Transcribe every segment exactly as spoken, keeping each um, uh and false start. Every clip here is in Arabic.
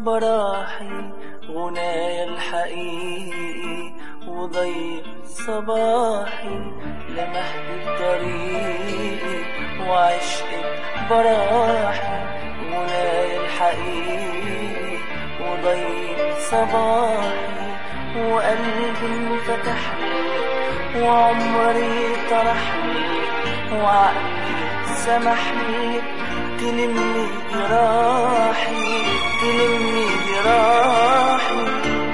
براحي غنايا الحقيقي وضيق صباحي لمحت بطريقي وعشقك براحي غنايا الحقيقي وضيق صباحي وقلبي انفتح لي وعمري طرح لي وعقلي سمح لي تلمني جراحي تلمني جراحي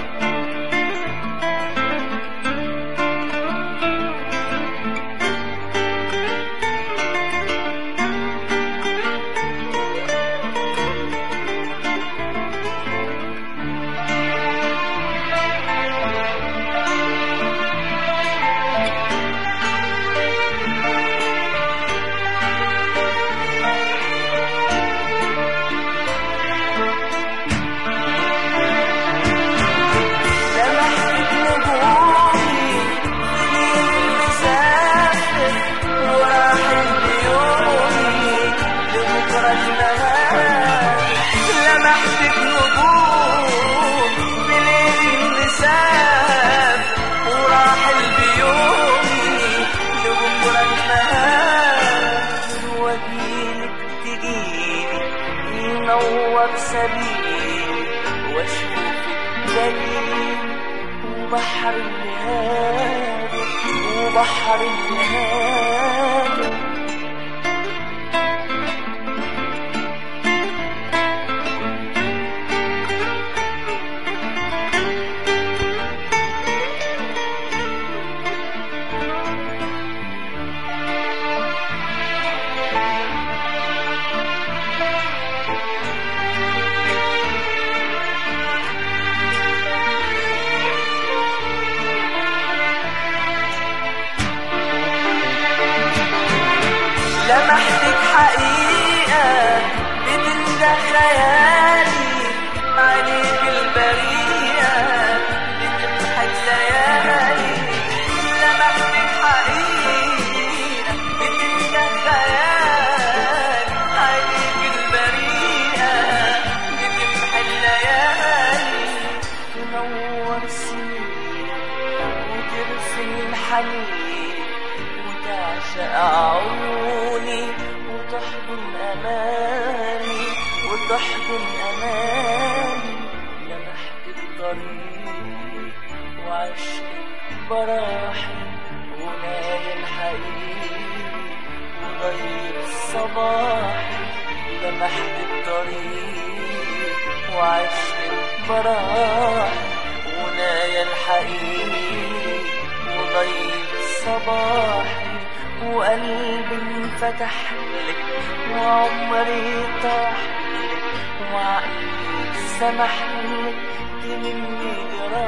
لمحتك نجوم بليل مسافر وراحل بيومي لبكرة المهام واجيلك تجيلي ينور سبيلي واشوفك دليل وبحر الهادي وبحر الهادي لمحتك حقيقة بتنده خيالي عليك البريئة بتمحى الليالي لمحتك حقيقة بتنده خيالي عليك البريئة بتمحى الليالي تنور سنين وترسم الحنين وتعشق عيوني وتحضن أماني وتحضن أماني لمحت الطريق وعشقك براحي غنايا الحقيقي وضيق صباحي لمحت الطريق وعشقك براحي غنايا الحقيقي وضيق صباحي وقلبي انفتح لك وعمري طاح لك وعقلي سمح لك تلمني جراحي.